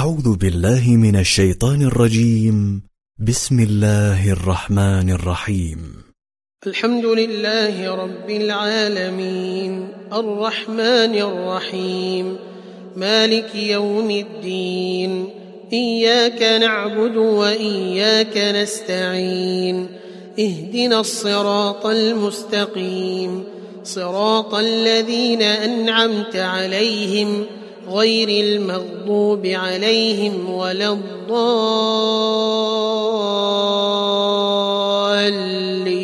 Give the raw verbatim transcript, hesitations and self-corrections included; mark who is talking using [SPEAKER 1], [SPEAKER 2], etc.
[SPEAKER 1] أعوذ بالله من الشيطان الرجيم. بسم الله الرحمن الرحيم.
[SPEAKER 2] الحمد لله رب العالمين الرحمن الرحيم مالك يوم الدين. إياك نعبد وإياك نستعين. اهدنا الصراط المستقيم صراط الذين أنعمت عليهم غير المغضوب عليهم ولا الضالين.